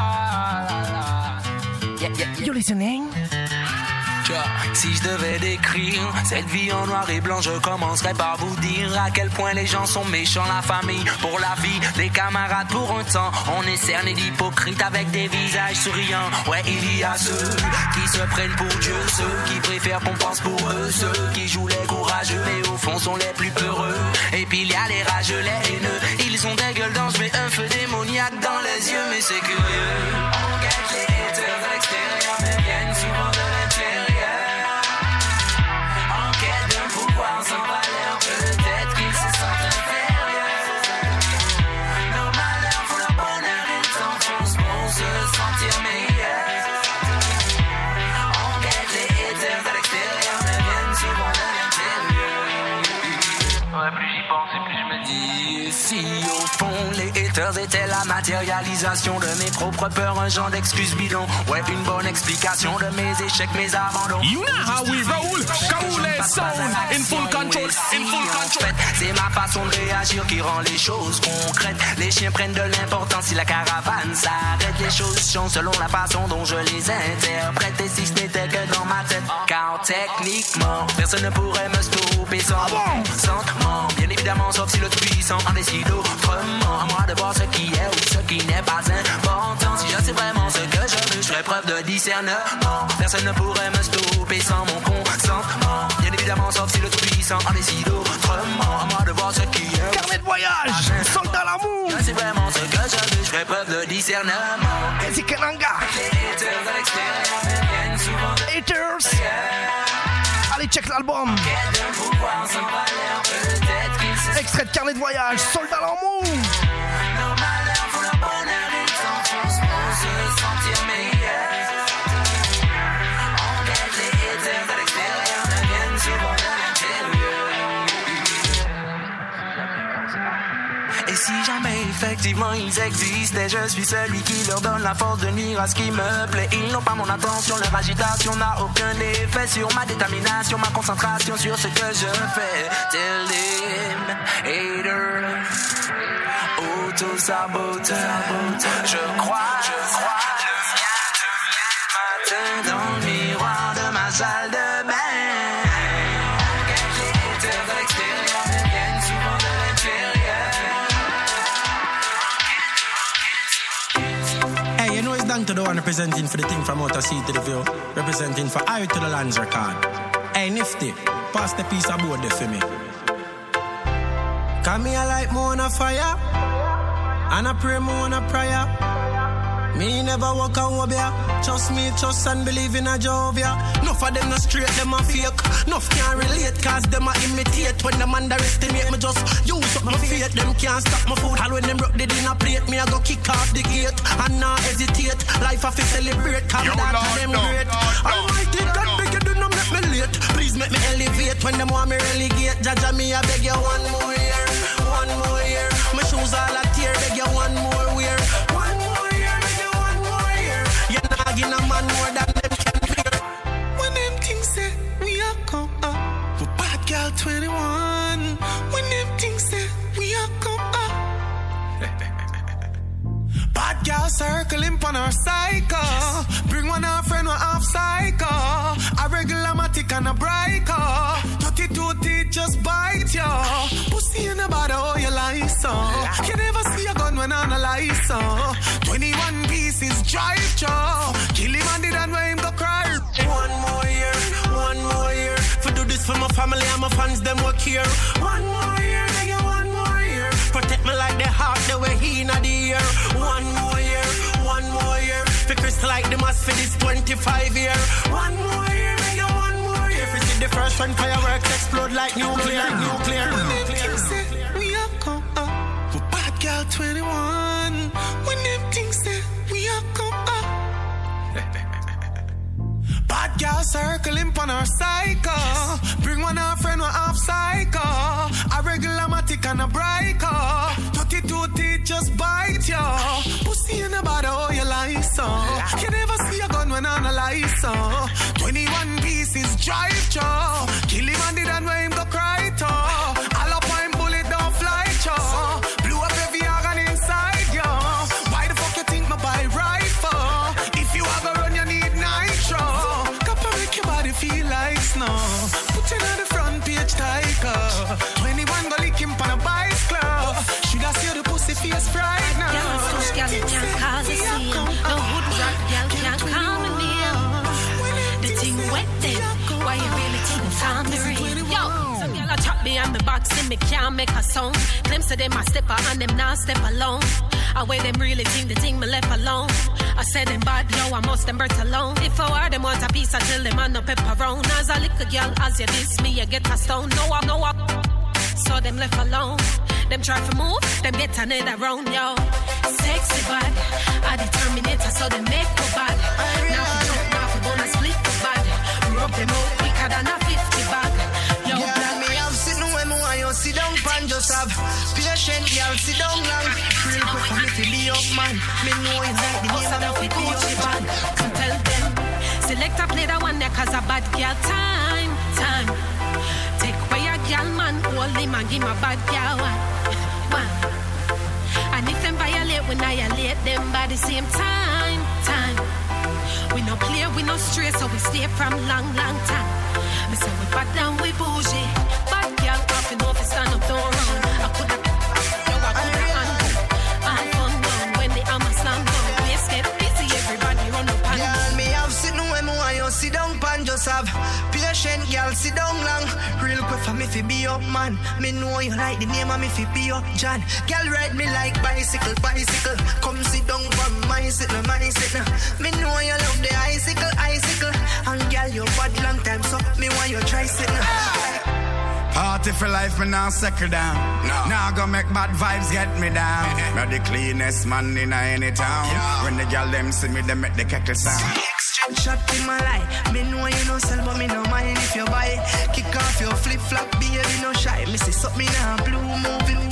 You listening? Si je devais décrire cette vie en noir et blanc, je commencerais par vous dire à quel point les gens sont méchants, la famille pour la vie, les camarades pour un temps. On est cerné d'hypocrites avec des visages souriants. Ouais, il y a ceux qui se prennent pour Dieu, ceux qui préfèrent qu'on pense pour eux, ceux qui jouent les courageux, mais au fond sont les plus peureux. Et puis il y a les rageux, les haineux, ils ont des gueules d'ange, mais un feu démoniaque dans les yeux, mais c'est curieux. On guette les haters de l'extérieur, mais viennent souvent de l'intérieur. Sans valeur, peut-être qu'ils se sentent inférieurs. Nos malheurs pour le bonheur, ils s'enfoncent pour se sentir meilleurs. On guette les haters de l'extérieur, mais viennent souvent de l'intérieur. Ouais, plus j'y pense et plus je me dis, si au fond les haters étaient la matérialisation de mes propres peurs, un genre d'excuses bidon. Ouais, une bonne explication de mes échecs, mes abandons. You know how we roll, Kaoulé sound, in full control, in full control. C'est ma façon de réagir qui rend les choses concrètes. Les chiens prennent de l'importance si la caravane s'arrête. Les choses changent selon la façon dont je les interprète. Et si ce n'était que dans ma tête, car techniquement, personne ne pourrait me stopper sans consentement. Bien évidemment, sauf si le puissant en décide autrement. À moi de voir ce qui est ou ce qui n'est pas important. Si je sais vraiment ce que je veux, je ferai preuve de discernement. Personne ne pourrait me stopper sans mon consentement. Bien évidemment, sauf si le puissant en décide autrement. À moi de voir ce qui est. Carnet de voyage, soldat l'amour. Je sais vraiment ce que je veux, je ferai preuve de discernement. Easy Kenanga. Les haters de l'extérieur viennent souvent de haters. Allez, check l'album. Extrait de carnet de voyage, soldat l'amour. Nos malheurs pour le bonheur, ils s'enfoncent pour se sentir meilleurs. On guette les haters de l'extérieur, mais viennent souvent de l'intérieur. Et si jamais effectivement ils existent, et je suis celui qui leur donne la force de nuire à ce qui me plaît. Ils n'ont pas mon attention, leur agitation n'a aucun effet sur ma détermination, ma concentration sur ce que je fais. Tell them, haters, auto-saboteur. Je crois, le mien tous les matins dans le miroir de ma salle de bain. Les haters de l'extérieur viennent souvent de l'intérieur. Hey, you know it's done to the one representing for the thing from outer sea to the view, representing for I to the lands record. Hey, Nifty, pass the piece of board there for me. Come here like more on a fire, and I pray more on a prayer. Me never walk a ya. Trust me, trust and believe in a Jehovah. Enough of them not straight, them a fake. Enough can't relate, cause them a imitate. When them underestimate me, just use up my faith. Them can't stop my food. All when them broke the dinner plate, me I go kick off the gate and not hesitate. Life I fi celebrate, cause that to them great. Almighty God, beg you do not make me late. Please make me elevate. When them want me relegate, Jaja me I beg you one more year, one more year. My shoes all a tear, beg you one more wear. One more year, beg you one more year. You're not giving a man more than them can clear. When them things say we are come up, we bad girl 21. When them things say we are come up. Bad girl circling on our cycle. Bring one our friend, one half cycle. A regular matic and a bright car. 32 teeth just bite you. Pussy in the body, oh you like so. You never see a gun when on a license. 21 pieces drive through. Kill him and did and where him go cry. One more year, one more year. For do this for my family and my fans, them work here. One more year, nigga, like the mass for this 25 year. One more year, make it one more year. If you see the first one, fireworks explode like nuclear. When them things say we are come up, we bad girl 21. When them things say we are come up. Bad girl circling on our cycle. Bring one our friend, one half cycle. A regular matic and a breaker. 32 teeth just bite you. Pussy in the body, oh you like so. You never see a gun when on a license. 21 pieces drive through. Kill him and did where him go cry to. All up on bullet don't fly through. Blew up every organ inside you. Why the fuck you think my buy rifle? If you have a run you need nitro. Make your body feel like snow. Put it on the front page, tiger. 21 go lick him on a bicycle. Should I see the pussy face right now? Girl, can't cause a scene. No hood rock, girl can't calm me near. The thing wet then. Why you really think I'm the real? Yo, some girl a chop me on the box and me can't make a sound. Glimpse of them a stepper and them not step alone. I wear them really think the thing me left alone. I said them bad, yo, I must them birth alone. If I were them want a piece, I tell them I no pepperoni. As a little girl, as you diss me, you get a stone. No, I. So them left alone. Them try to move, them get another round, yo. Sexy bad, I determinator, so them make go bad. Now we jump, now we gonna split the bad. Rub them out quicker than a 50 bag. Yo, yeah, me have sit no when I you sit down pan just have patient girl sit down long. Real quick for me to be up man. Me know it's like the name of the coach band. So tell them, select a play that one there cause a bad girl time. Take away a girl man, hold him and give him a bad girl one. And if them violate, we annihilate them by the same time. We no play, we no stray, so we stay from long time. Me say we bad down, we bougie. Bad girl, off and off, stand up, don't run. I coulda undo. I'm fun down when the hammer slam down. Place get busy, everybody run up and yeah, me have sit no when I you sit down pan just have patient girl sit down long. Real quick for me fi be up man. Me know you like the name of me fi be up John. Girl ride me like bicycle. Come sit down from my sitting. Me know you love the icicle. And girl you bad long time so me want you try sitting. Party for life, me now second down. Now go make bad vibes get me down. Me the cleanest man in any town. When the girl them see me, they make the kettle sound. Shot in my life. Me know you no sell, but me no mind if you buy. Kick off your flip-flop, baby, no shy. Me see something now blue moving.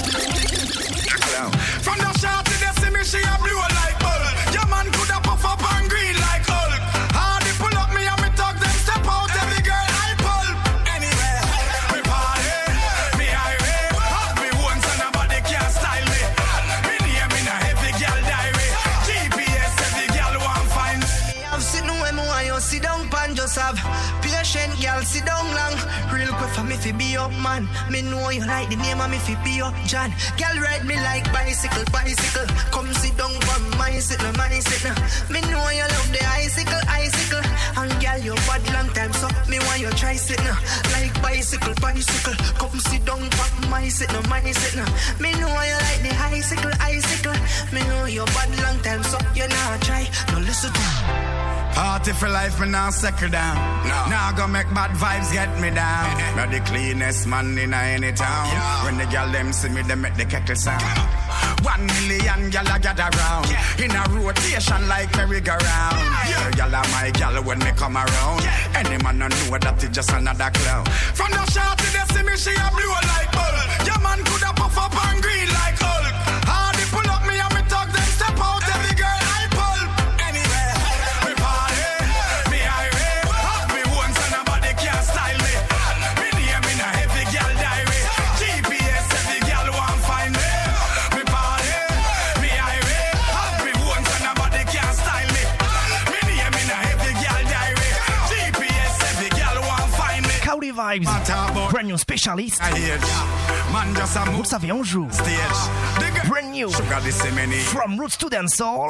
From the shot to the see me, she a blue like bull. Your man could have puff up and green like Hulk. Hardy pull up me and me talk them step out. Every girl I pull. Anyway, me party, me highway. Me once and nobody can style me. Me name in a heavy girl diary. GPS every girl want find. I've seen no when I sit down pan just have patient girl sit down long. Real quick for me fi be up man. Me know you like the name of me fi be up John. Girl ride me like bicycle. Come sit down from my sitting. Me know you love the icicle. And girl you bad long time so me want you try sitting. Like bicycle. Come sit down from my sitting. Me know you like the icicle. Me know you bad long time so you not try. No listen to me. Party for life, me now second down. Now go make bad vibes get me down. Me the cleanest man in any town. When the girl them see me, they make the kettle sound. 1 million gal I gather round. In a rotation like merry-go-round. Your gal are my gal when me come around. Any man don't know that it's just another clown. From the shot to the see me, she a blue like bull. Your man could have puff up and green like Hulk. Hardy pull up me and me talk them step out. Every girl I pull. Anyway, me party, me highway. Me once and nobody can style me. Me name in a heavy girl diary. GPS every girl want find me. Me party, me highway. Me once and nobody can style me. Me name in a heavy girl diary. GPS every girl want find me. Kaouli Vibes, brand new specialist. Vous le savez, on joue. Brand new from roots to dancehall.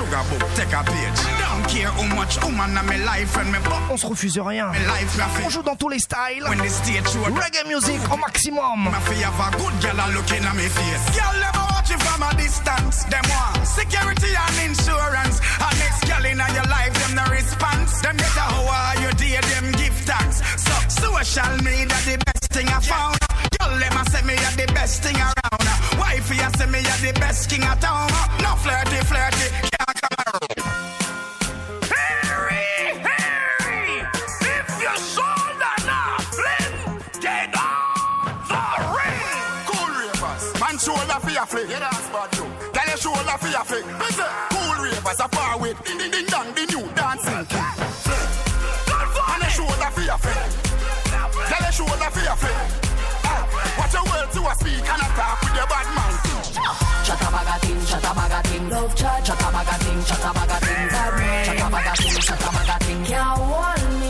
On se refuse rien. On joue dans tous les styles. Reggae music au maximum. From a distance, them want security and insurance. And next girl in your life, them no response. Them get a how are you day, them give thanks. So social media the best thing I found. Girl, them a say me a the best thing around. Wifey a say me a the best king of town. No flirty, can't come around. Harry, if you sold enough, flip, get off the ring. Cool ravers, man shoulder for your flick. Yeah, that's bad too. Tell your shoulder for your flick. Cool ravers a far with. Ding ding dong, the new dancing king. And your shoulder for your flick. Tell your shoulder for your flick. Watch your words to a speak and a talk with your bad man. Chatabaga ting, love chat, chatabaga ting, chatabaga ting, chatabaga ting, chatabaga ting, can't hold me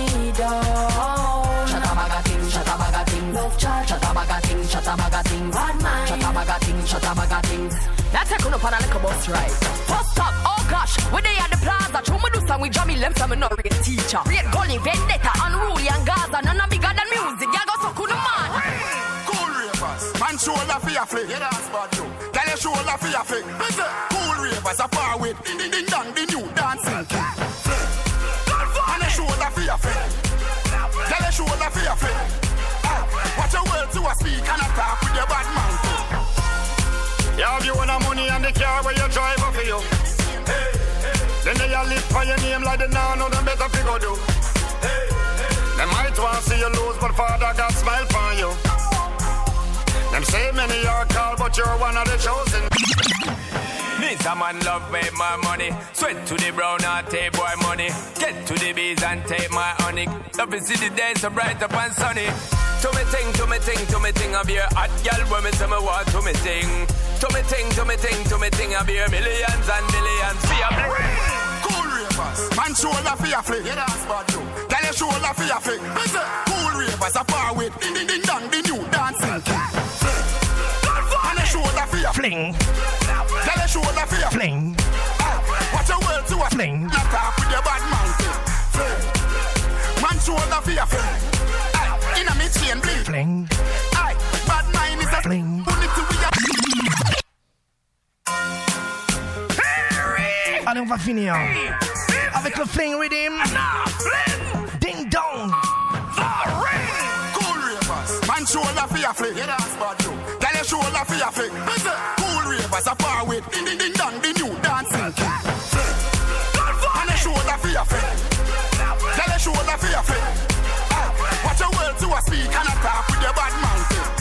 down. Chatabaga ting, love chat, chatabaga ting, bad mind, chatabaga ting. Let's take on up on a little bus ride. First stop, oh gosh, we they at the plaza. True me do song with Jamie Lem, some no real teacher. Real Gully, Vendetta, Unruly and Gaza, none of bigger than music. Y'all go so cool, man. Cool ravers, man shoulder for your flick. Yeah, that's bad too. Tell your shoulder for your flick. Cool ravers a far with. Ding ding dong, the new dancing king. And your shoulder for your flick. Tell your shoulder for your flick. Watch your words to a speak and a talk with your bad man. You have you own money and the car where you drive for you. Then they all live for your name like they now know them better figure do. They might want to see you lose, but Father God smile for you. Them say many are called, but you're one of the chosen. This a man love with my money. Sweat to the brown and take boy money. Get to the bees and take my honey. Love to see the day so bright up and sunny. To me ting, I be a hot girl when me say me want to me ting. To me ting, I be a millions and millions. Be a cool ravers, man shoulder for your flick. Yeah, that's bad too. Tell your shoulder for your flick. Cool ravers a far with. Ding ding dong, the new dancing king. And your shoulder for your fling. Tell your shoulder for your fling. Watch your words to a fling. Not talk with your bad man. Man shoulder for your fling. In a mid chain bling. Fling. Aye, bad mind is a fling. Allez, on va finir avec le fling rhythm. Ding dong. Cool ravers, man shoulder for your flick. Yeah, that's bad too. Tell your shoulder for your flick. Cool ravers a far with. Ding ding dong, the new dancing king. And your shoulder for your flick. Tell your shoulder for your flick. Watch your words to a speak and a talk with your bad man.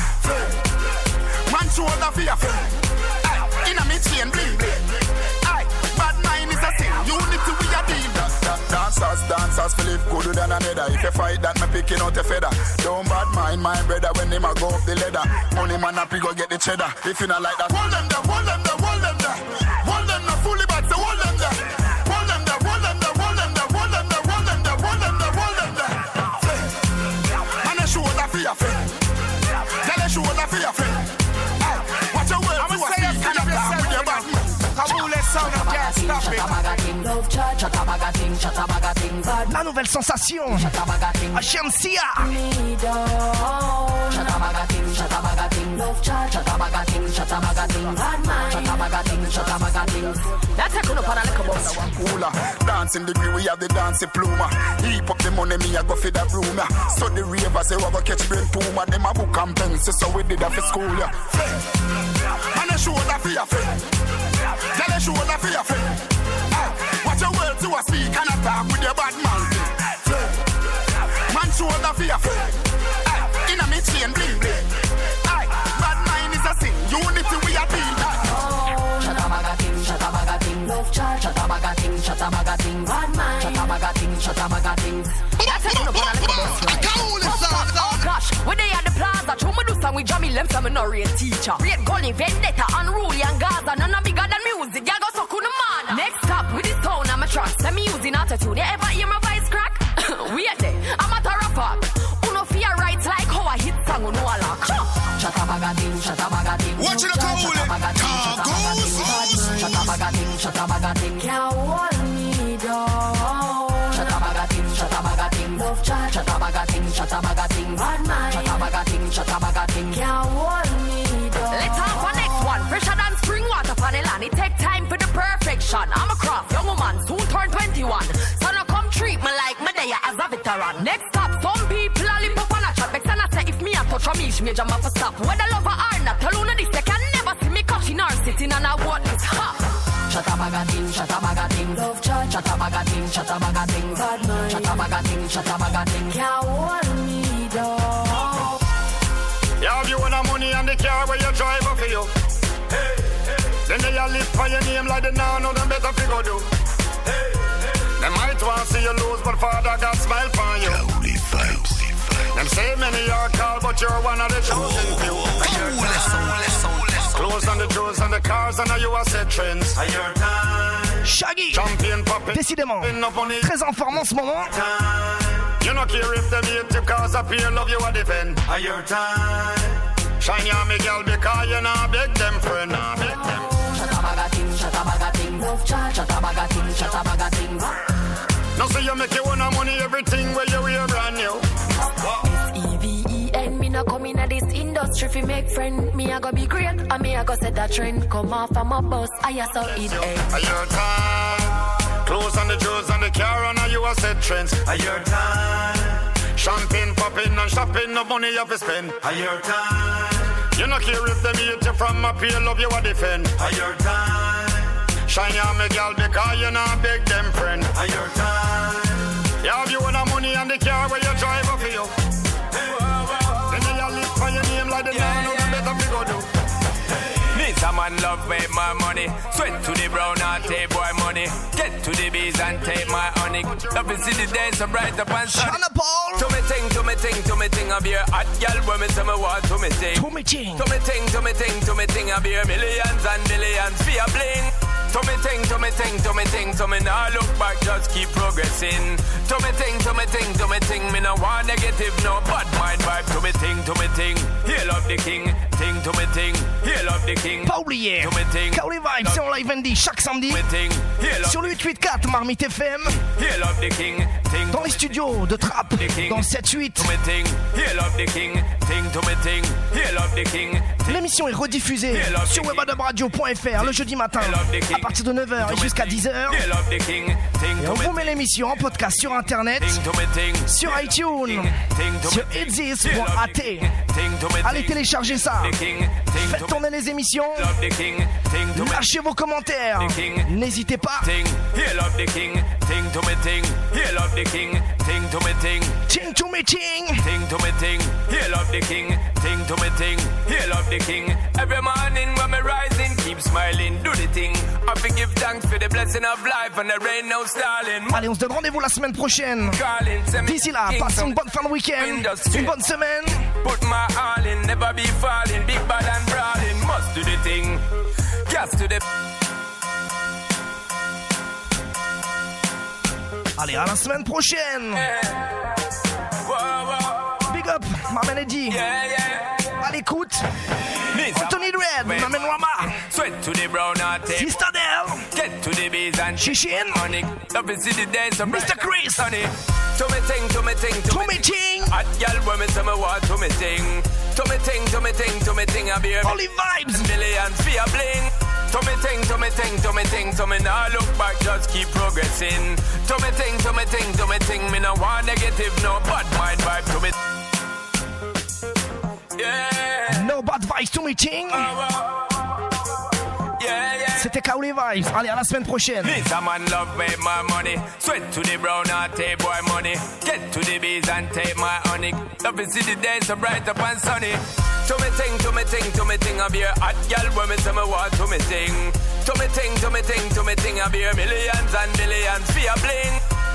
Man shoulder for your flick. In a mid chain bling bling. Bad mind is a sin. Unity we a deal. Dancers Philip gooder than another. If you fight that, me picking out a feather. Don't bad mind my brother when him a go up the ladder. Money man up, he go get the cheddar. If you not like that, hold them there, hold them there, hold them there. Hold them there, fully back, so hold them there. Hold them there, hold them there, hold them there, hold them there, hold them there, hold them there, hold them there. And a shoulder for your friend. Tell a shoulder for your friend. Watch your words to a speak and a talk with your bad man. Kaboule sound, I can't stop it. La nouvelle sensation. Shamsia. Dancing degree, we have the dancing pluma. Heap up the money, me I go for that room. So the ravers, they will catch brain tumor. Them a book and pencil, so we did that for school. And a shoulder for your friend. Tell a shoulder for your friend. Watch your words to a speak and a talk with your bad man. Man shoulder for your friend. In a mid chain bling bling. Bad mind is a sin. Unity we a deal. Chatabaga ting, love chat, chatabaga ting, bad mind, chatabaga ting. That's it, oh gosh, when they at the plaza, true me do song with Jamie Lem, some no real teacher. Real Gully, Vendetta, Unruly and Gaza, none bigger than music. Y'all go so cool, man. Next stop with this tone, I'm a trust. Let me using attitude. You ever hear my voice crack? Wait there, I'm a terror pop. Uno fear right. Chattabagating, chattabagating. Watch it, Chattabagating, chattabagating. Can't hold me down. Chattabagating, chattabagating. Love chat. Chattabagating, chattabagating. Bad mind. Chattabagating, chattabagating. Can't hold me down. Let's have our next one. Fresher than spring water on the land. It take time for the perfection. I'm a craft young woman, soon turn 21. So now come treat me like me there as a veteran. Next stop, some people are lip up on a chat. Next time I say if me a touch a me jam up a stop. Whether lover or not, tell you this, they can never see me catching or sitting on a what is ha. Chattabagating, chattabagating. Love chat. Chattabagating, chattabagating. Bad mind. Chattabagating, chattabagating. Can't hold me down. You have you the money and the car where you drive up for you. Hey, hey. Then they all live for your name like they now know them better figure do. Hey, hey. They might want to see you lose, but Father God smile for you. Cowley vibes. Them say many are called, but you're one of the chosen few. Clothes on the jewels and the cars, and now you are set trends. Your time. Shaggy. Décidément, très en forme en ce moment. You not care if them hate you cause of fear, love you a defend. Your time. Shine your me girl because you not beg them friend, not beg them. Chattabagating, chattabagating. Love chat. Chattabagating, chattabagating. Now see you make you want money, everything where you wear brand new. S-E-V-E-N, me not come in at this industry fi make friend. Me a go be great, and me a go set that trend. Come off from a bus, I saw it end. Your time. Clothes on the jewels and the car, and now you a set trends. Your time. Champagne popping and shopping, no money you have to spend. Your time. You not care if them hate you from up here, love you a defend. Your time. Shine your me girl because you not beg them friend. Your time. You have you the money and the car where you drive up for you. Then you live for your name like the man who better be go do. A man love with my money. Sweat to the brown and take boy money. Get to the bees and take my honey. Love to see the day so bright up and sunny. To me ting, to me ting, to me ting. I be a hot girl when me say me want to me ting. To me ting. To me ting, to me ting, to me ting. I be a millions and billions for a bling. To me ting, to me ting, to me ting. To me now look back, just keep progressing. To me ting, to me ting, to me ting. Me no want negative, no bad mind vibe. To me ting, to me ting. Hail of the king. Ting to me ting. Hail of the king. Pas oublier, Cowley Vibes, c'est en live Andy chaque samedi sur le 884 Marmite FM. Dans les studios de Trap, dans le 7-8. L'émission est rediffusée sur webadabradio.fr le jeudi matin à partir de 9h et jusqu'à 10h. Et on vous met l'émission en podcast sur internet, sur iTunes, sur itzis.at. Allez télécharger ça. Faites tourner les émissions. Lâchez vos commentaires. N'hésitez pas. Ting to me ting. Ting to me ting. Ting to me ting. Ting to me ting. Hail of the king. Ting to me ting. Hail of the king. Every morning when me rising, keep smiling, do the thing. I forgive thanks for the blessing of life and the rain no stalling. Allez, on se donne rendez-vous la semaine prochaine. D'ici là, passez une bonne fin de week-end, une bonne semaine. Put my all in, never be falling, big bad and brawling. Must do the thing. Gas to the. Allez, à la semaine prochaine. Big up, Maman Eddie. À l'écoute. Anthony Red, Maman Rama. Sweat to the brown heart. Sister Del. Get to the bees and Shishin. Love to see the days of Mr. Chris. To me ting, to me ting, to me ting. Hot girl when me say me want to me ting. To me ting, to me ting, to me ting. I be a Holy vibes. Millions for a bling. To me ting, to me ting, to me ting. To me now look back, just keep progressing. To me ting, to me ting, to me ting. Me no want negative, no bad mind vibe to me. Yeah. No bad vibes to me ting. C'était Cowley Vibes. Allez, à la semaine prochaine. This a man love with my money. Sweat to the brown and take boy money. Get to the bees and take my honey. Love to see the day so bright up and sunny. To me ting, to me ting, to me ting. I be a hot girl when me say me want to me ting. To me ting, to me ting, to me ting. I be a millions and billions for a bling.